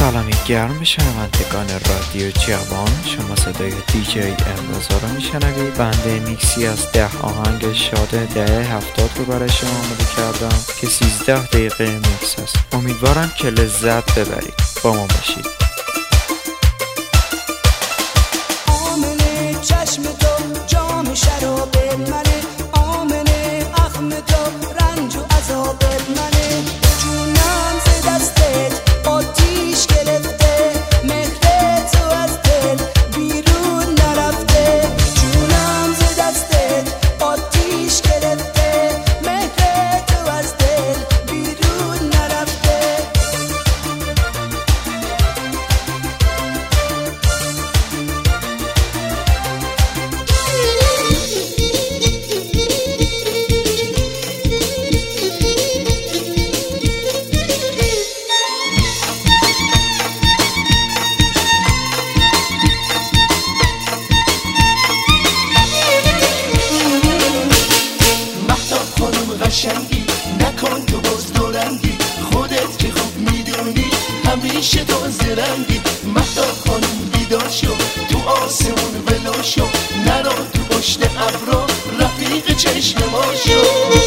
سلامی گرم شنوندگان رادیو جوان، شما صدای دیجی امروزا رو میشنوید. بنده میکسی از 10 آهنگ شاد دهه 70 رو برای شما آماده کردم که 13 دقیقه میکس است. امیدوارم که لذت ببرید. با ما باشید. آمنه چشم تو جام شراب منه، آمنه اخم تو رنج و عذاب منه، جونم ز دستت آتیش گرفته، مهر تو از دل بیرون نرفته، جونم ز دستت آتیش گرفته، مهر تو از دل بیرون نرفته. قشنگی نکن تو باز دورنگی، خودت که خوب میدونی همیشه تو زرنگی. مهتاب خانم بیدار شو، تو آسمون ولو شو، نرو تو پشت ابرا رفیق چشم ما شو.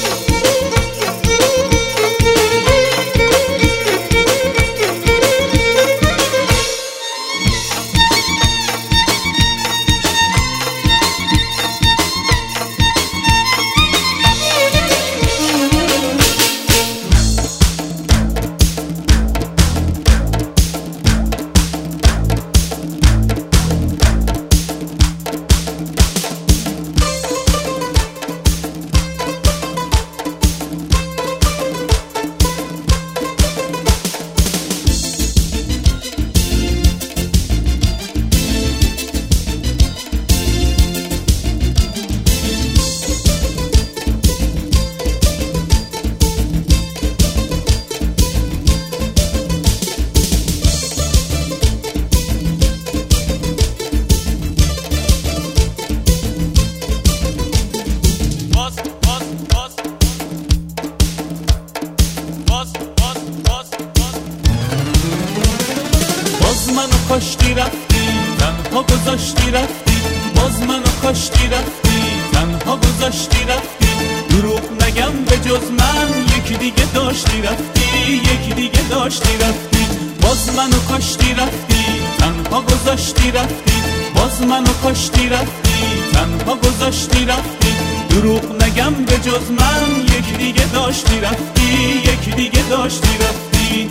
کاشتی رفتی تنها گذاشتی رفتی، باز منو کاشتی رفتی تنها گذاشتی رفتی. دروغ نگم به جز من یکی دیگه داشتی رفتی، یکی دیگه داشتی رفتی. باز منو کاشتی رفتی تنها گذاشتی رفتی، باز منو کاشتی رفتی تنها گذاشتی رفتی. دروغ نگم به جز من یکی دیگه داشتی رفتی، یکی دیگه داشتی رفتی.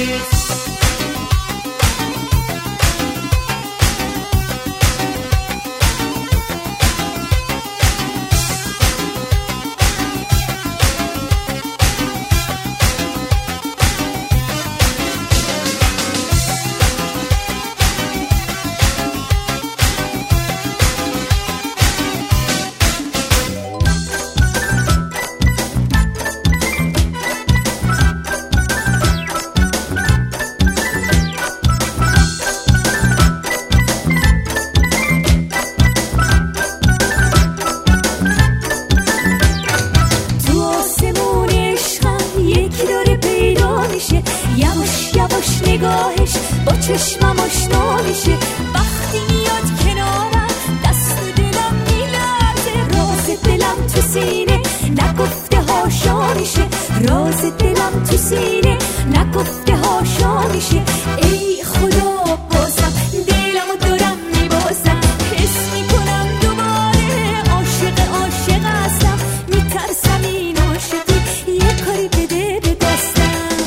نگاهش با چشمم آشنا میشه، وقتی میاد کنارم دست دلم میلرزه، راز دلم تو سینه نگفته هاشا میشه، راز دلم تو سینه نگفته هاشا میشه. ای خدا بازم دلمو دارم میبازم، حس میکنم دوباره عاشق هستم، میترسم این عاشقی یه کاری بده به دستم.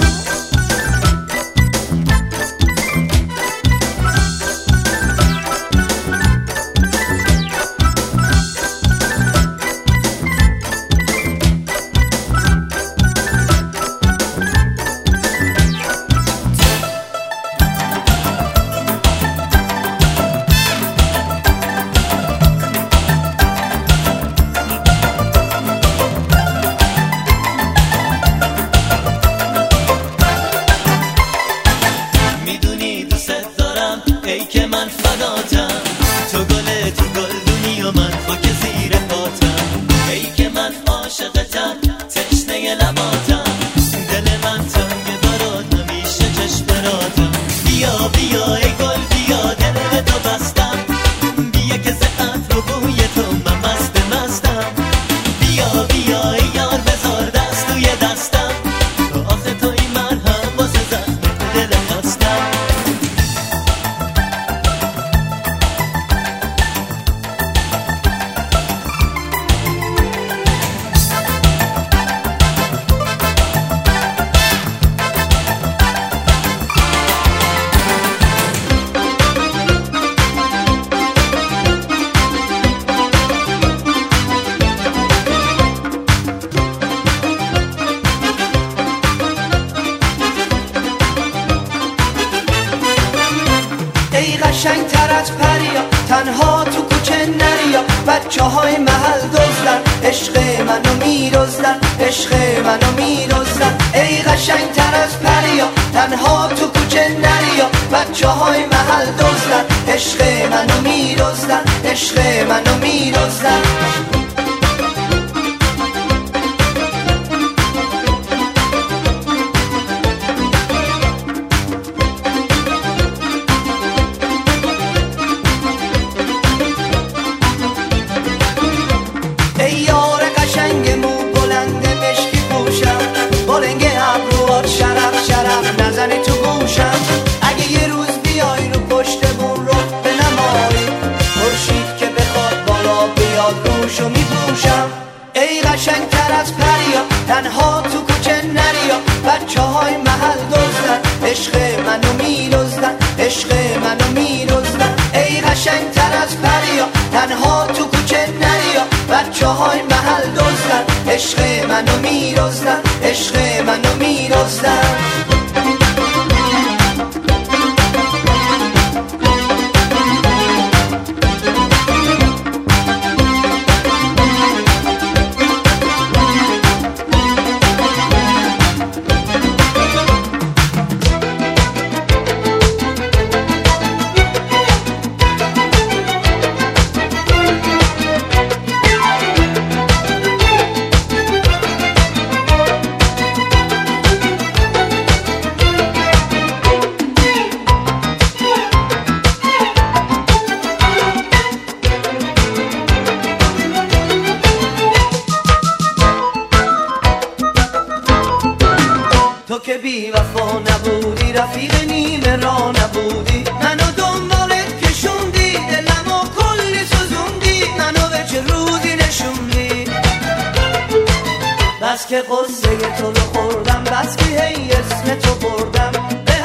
قشنگ تر از پریا تنها تو کوچه نریا، بچه های محل دزدن عشق منو میرزدن، عشق منو میرزدن. ای قشنگ تر از پریا تنها تو کوچه نریا، بچه های محل دزدن عشق منو میرزدن، عشق منو میرزدن. نزنی تو گوشم اگه یه روز بیای رو پشتمون رو بنمایی، خورشید که بخواد بالا بیاد روشو میپوشم. ای قشنگ تر از پریا تنها تو کوچه نریا، بچه های محل دزدن عشق منو میرزدن، عشق منو میرزدن. ای قشنگ تر از پریا تنها تو کوچه نریا، بچه های محل دزدن عشق منو میرزدن، عشق منو میرزدن. تو که بی وفا نبودی، رفیق نیمه را نبودی، منو دنبالت کشوندی، دلمو کلی سوزوندی، منو به چه روزی نشوندی. بس که قصه تو رو خوردم، بس که هی اسم تو بردم، به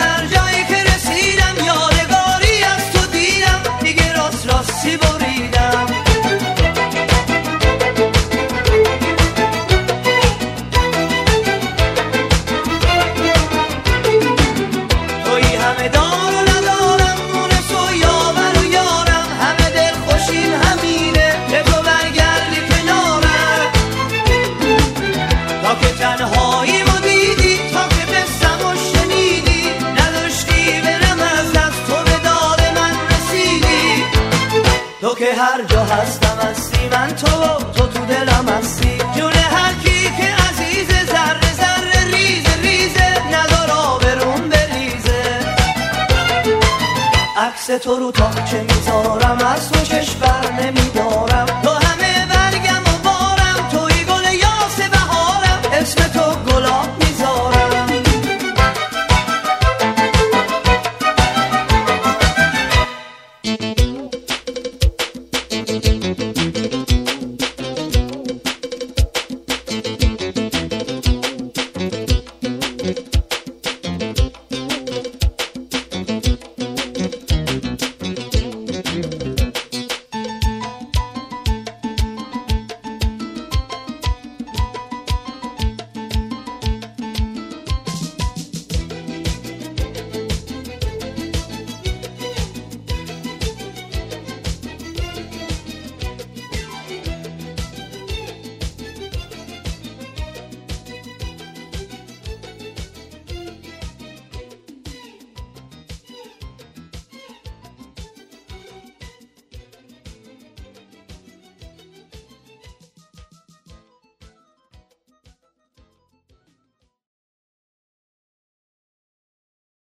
که هر جا هستم هستی، من تو تو دلم هستی. جون هر کی که عزیزه، ذره ذره ریزه ریزه، ندار آبرون بریزه. عکس تو رو تاقچه میذارم، از تو چشم بر نمیدارم.